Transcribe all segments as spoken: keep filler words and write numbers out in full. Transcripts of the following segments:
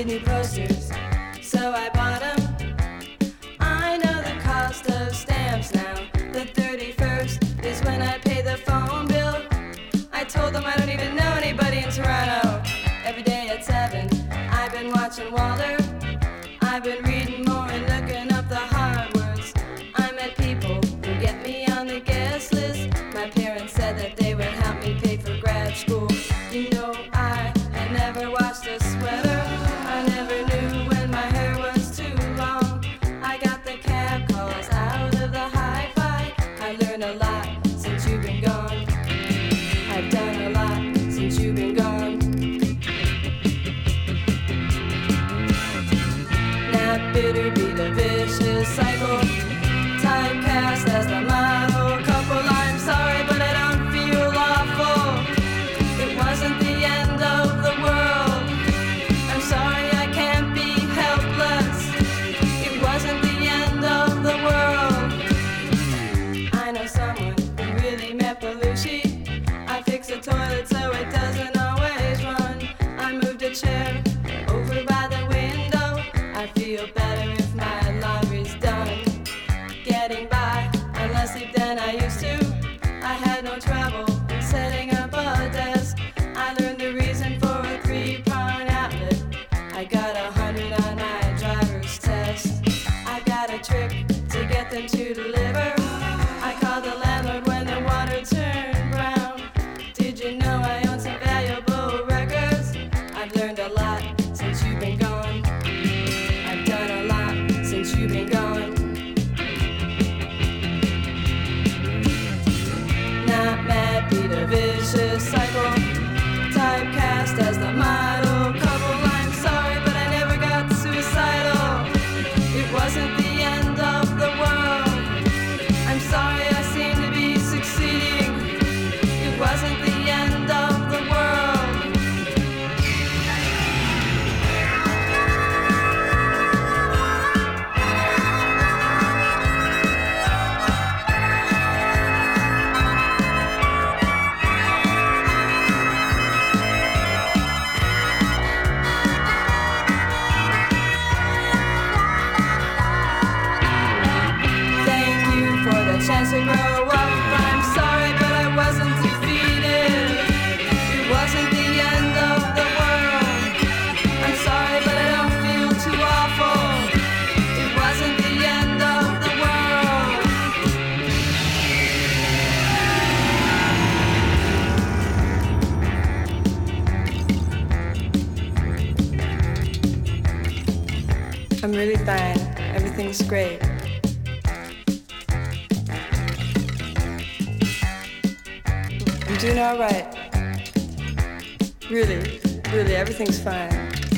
new posters, so I bought them. I know the cost of stamps now. The thirty-first is when I pay the phone bill. I told them I don't even know anybody in Toronto. Every day at seven, I've been watching Walter. I've been reading more and looking up the hard words. I met people who get me on the guest list. My parents said that they would help me pay for grad school. You know, I had never washed a sweater. I never knew when my hair was too long. I got the cab calls out of the hi-fi. I learned a lot since you've been gone. I've done a lot since you've been gone. Not bitter, be the vicious cycle. Typecast as the model couple. I'm sorry, but I don't feel awful. It wasn't the end of the world. I'm sorry, I can't be helpless. It wasn't the end of the world. I know someone who really met Belushi. I fixed the toilet so it doesn't always run. I moved a chair over by the window. I feel better if my laundry's done. Getting by on less sleep than I used to. I had no trouble setting up a desk. I learned the reason for a three-prong outlet. I got a hundred on my driver's test. I got a trick to get them to deliver. I called the landlord when the water turned brown. Did you know I own some valuable records? I've learned a lot since you've been gone. I've done a lot since you've been gone. Not mad, be the vicious cycle. Typecast as the model couple. I'm sorry, but I never got suicidal. It wasn't the end of the world. I'm sorry, I seem to be succeeding. It wasn't the end of the world. Thank you for the chance to grow up. I'm sorry, but I wasn't defeated. It wasn't the end of the world. I'm sorry, but I don't feel too awful. It wasn't the end of the world. I'm really fine. Everything's great. I'm doing all right. Really, really, everything's fine.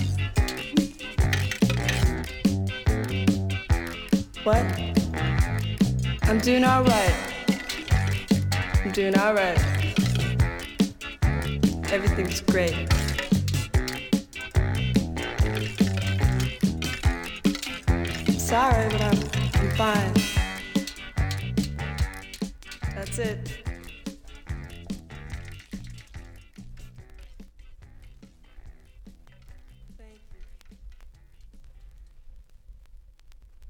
What? I'm doing all right. I'm doing all right. Everything's great. Sorry, but I'm, I'm fine. That's it.